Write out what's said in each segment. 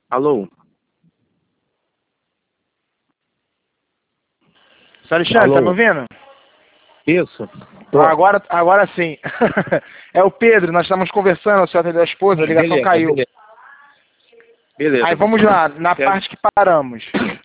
Alô? Seu Alexandre, Alô? tá me ouvindo? Isso. Agora sim. É o Pedro, nós estamos conversando, o senhor atendeu a esposa, a ligação caiu. Beleza. Aí vamos lá, na parte que paramos.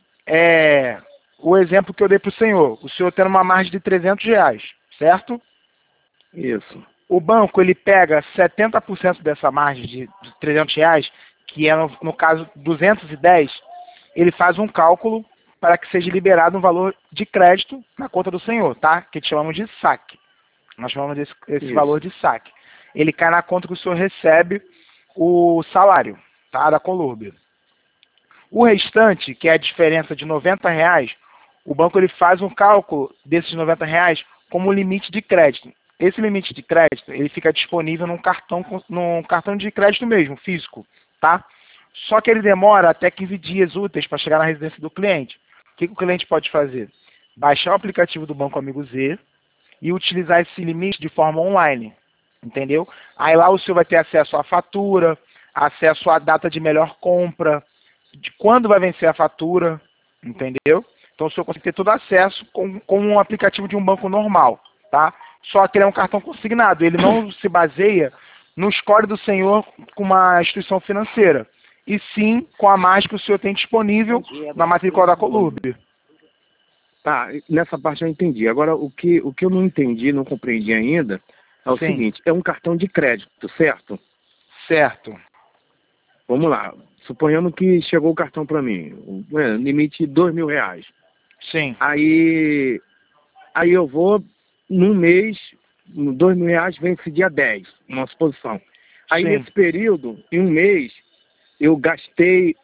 O exemplo que eu dei para o senhor tendo uma margem de R$ 300, certo? Isso. O banco, ele pega 70% dessa margem de R$ 300, que é, no caso, 210, ele faz um cálculo para que seja liberado um valor de crédito na conta do senhor, tá? Que chamamos de saque. Nós chamamos esse valor de saque. Ele cai na conta que o senhor recebe o salário, tá? Da Colúrbia. O restante, que é a diferença de R$ 90, o banco ele faz um cálculo desses R$ 90 como limite de crédito. Esse limite de crédito ele fica disponível num cartão de crédito mesmo, físico, tá? Só que ele demora até 15 dias úteis para chegar na residência do cliente. O que o cliente pode fazer? Baixar o aplicativo do Banco Amigo Z e utilizar esse limite de forma online, entendeu? Aí lá o senhor vai ter acesso à fatura, acesso à data de melhor compra, de quando vai vencer a fatura, entendeu? Então o senhor consegue ter todo acesso com um aplicativo de um banco normal, tá? Só que ele é um cartão consignado, ele não se baseia no score do senhor com uma instituição financeira, e sim com a margem que o senhor tem disponível na matrícula da Colúrbia. Tá, nessa parte eu entendi. Agora, o que eu não entendi, não compreendi ainda, é o seguinte, é um cartão de crédito, certo? Certo. Vamos lá. Suponhamos que chegou o cartão para mim, limite R$ 2.000. Sim. Aí eu vou, num mês, R$ 2.000 vence dia 10, uma suposição. Aí Sim. nesse período, em um mês, eu gastei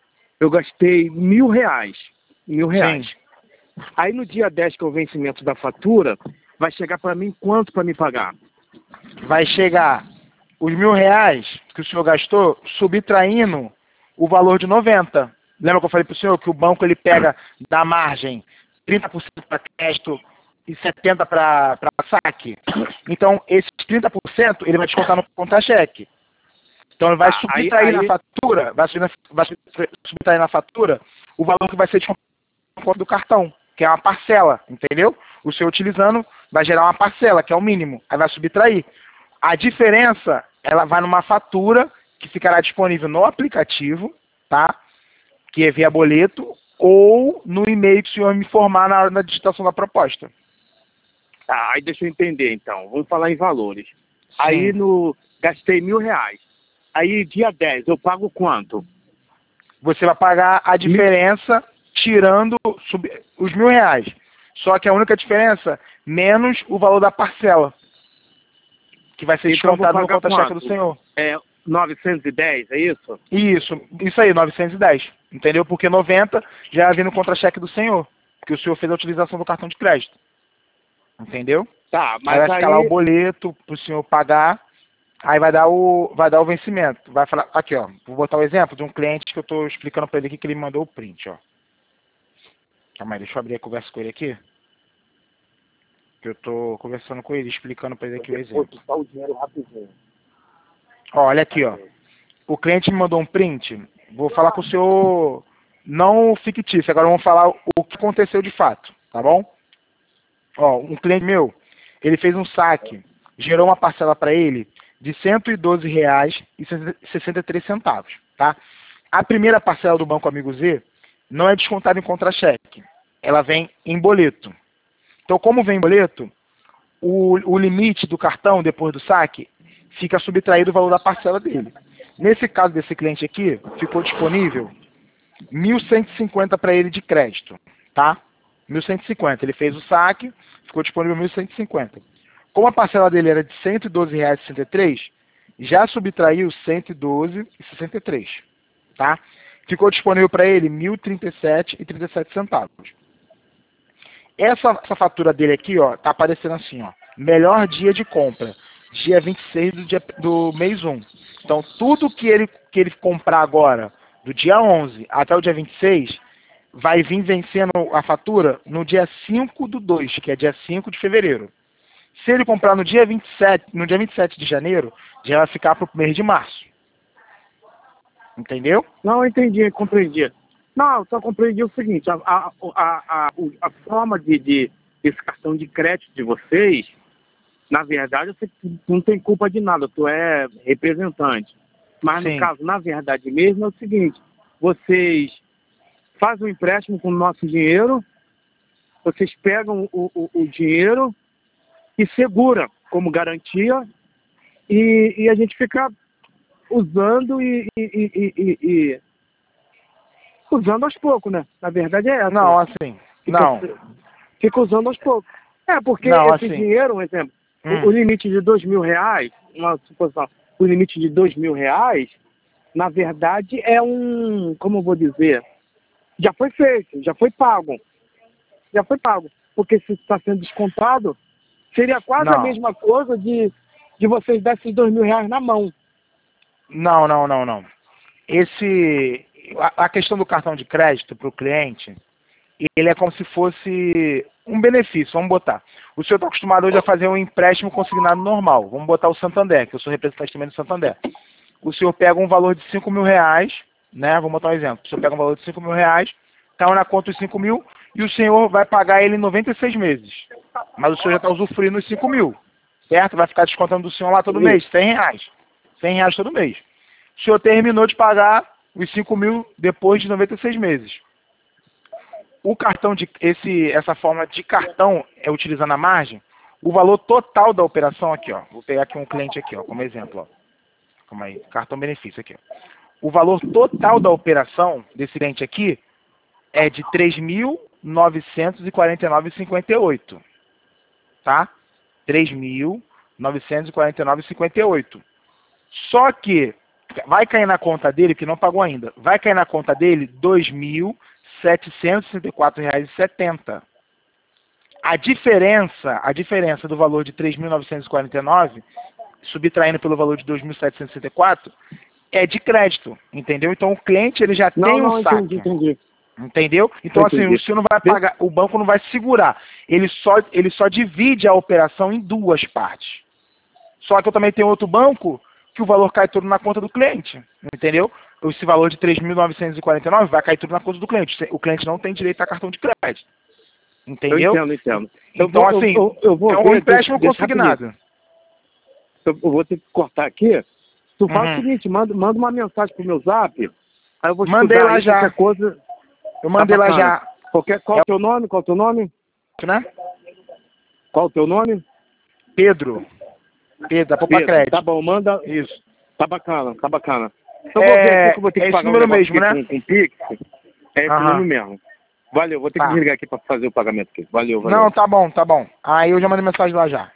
R$ 1.000. R$ 1.000. Sim. Aí no dia 10, que é o vencimento da fatura, vai chegar para mim quanto para me pagar? Vai chegar os R$ 1.000 que o senhor gastou, subtraindo o valor de 90. Lembra que eu falei para o senhor que o banco ele pega da margem 30% para crédito e 70% para saque? Então, esses 30% ele vai descontar no contra-cheque. Então, ele vai subtrair na fatura, vai subtrair na fatura o valor que vai ser descontado na conta do cartão, que é uma parcela, entendeu? O senhor utilizando vai gerar uma parcela, que é o mínimo, aí vai subtrair. A diferença, ela vai numa fatura que ficará disponível no aplicativo, tá? Que é via boleto, ou no e-mail que o senhor me informar na hora da digitação da proposta. Tá, aí deixa eu entender então. Vamos falar em valores. Sim. Aí gastei R$ 1.000. Aí dia 10 eu pago quanto? Você vai pagar a diferença tirando os R$ 1.000. Só que a única diferença, menos o valor da parcela, que vai ser descontado no contra-cheque do senhor. É 910, é isso? Isso aí, 910. Entendeu? Porque 90 já vem no contra-cheque do senhor, porque o senhor fez a utilização do cartão de crédito. Entendeu? Tá, mas aí vai ficar lá o boleto pro senhor pagar, aí vai dar o vencimento. Vai falar, aqui ó, vou botar o exemplo de um cliente que eu tô explicando para ele aqui, que ele mandou o print, ó. Calma aí, deixa eu abrir a conversa com ele aqui. Que eu tô conversando com ele, explicando para ele aqui o exemplo. Vou o dinheiro rapidinho. Ó, olha aqui, ó. O cliente me mandou um print. Vou falar com o senhor não fictício. Agora vamos falar o que aconteceu de fato, tá bom? Ó, um cliente meu, ele fez um saque, gerou uma parcela para ele de R$ 112,63, tá? A primeira parcela do Banco Amigo Z não é descontada em contra-cheque. Ela vem em boleto. Então, como vem em boleto, o limite do cartão, depois do saque, fica subtraído o valor da parcela dele. Nesse caso desse cliente aqui, ficou disponível R$ 1.150 para ele de crédito, tá? 1.150. Ele fez o saque, ficou disponível 1.150. Como a parcela dele era de R$ 112,63, já subtraiu R$ 112,63, tá? Ficou disponível para ele R$ 1.037,37. Essa fatura dele aqui, ó, tá aparecendo assim, ó. Melhor dia de compra, dia 26 do mês 1. Então, tudo que ele comprar agora, do dia 11 até o dia 26, vai vir vencendo a fatura no dia 5/2, que é dia 5 de fevereiro. Se ele comprar no dia 27 de janeiro, já vai ficar para o mês de março. Entendeu? Não, entendi, compreendi. Não, eu só compreendi o seguinte, a forma desse cartão de crédito de vocês, na verdade, você não tem culpa de nada, tu é representante. Mas no Sim. caso, na verdade mesmo, é o seguinte, vocês fazem um empréstimo com o nosso dinheiro, vocês pegam o dinheiro e segura como garantia e a gente fica usando usando aos poucos, né? Na verdade é essa. Não, assim, não. Fica usando aos poucos. É, porque Não, esse assim. dinheiro, um exemplo, o limite de R$ 2.000, uma suposição, o limite de R$ 2.000, na verdade é como eu vou dizer, já foi feito, já foi pago. Já foi pago. Porque se está sendo descontado, seria quase a mesma coisa de vocês darem esses R$ 2.000 na mão. Não, não, não, não. A questão do cartão de crédito para o cliente, ele é como se fosse um benefício, vamos botar. O senhor está acostumado hoje a fazer um empréstimo consignado normal. Vamos botar o Santander, que eu sou representante também do Santander. O senhor pega um valor de R$ 5.000, né? Vamos botar um exemplo. O senhor pega um valor de R$ 5.000, cai na conta os 5.000 e o senhor vai pagar ele em 96 meses. Mas o senhor já está usufruindo os 5.000, certo? Vai ficar descontando do senhor lá todo mês, R$ 100. R$ 100 todo mês. O senhor terminou de pagar os 5.000 depois de 96 meses. O cartão essa forma de cartão é utilizando a margem, o valor total da operação aqui, ó. Vou pegar aqui um cliente aqui, ó, como exemplo, ó. Calma aí, cartão benefício aqui, ó. O valor total da operação desse cliente aqui é de R$ 3.949,58. Tá? R$ 3.949,58. Só que vai cair na conta dele, que não pagou ainda, vai cair na conta dele R$ 2.764,70. A diferença do valor de 3.949, subtraindo pelo valor de 2.764, é de crédito, entendeu? Então o cliente ele já tem um saque. Entendi. Entendeu? Então assim, o senhor não vai pagar, o banco não vai segurar. Ele só divide a operação em duas partes. Só que eu também tenho outro banco que o valor cai tudo na conta do cliente, entendeu? Esse valor de 3.949 vai cair tudo na conta do cliente. O cliente não tem direito a cartão de crédito. Entendeu? Eu entendo. Então, assim, eu vou é um empréstimo consignado. Eu vou ter que cortar aqui. Tu faz o seguinte, manda uma mensagem pro meu zap, aí eu vou Mandei lá já. qualquer coisa. Eu mandei lá já. Qual o teu nome? Qual o teu nome? Né? Qual o teu nome? Pedro, da Poupa Crédito. Tá bom, manda. Isso. Tá bacana. Eu vou ver aqui que eu vou ter que pagar esse número mesmo, né? Com Pix. É esse número mesmo. Valeu, vou ter que desligar aqui para fazer o pagamento aqui. Valeu. Não, tá bom. Aí eu já mandei mensagem lá já.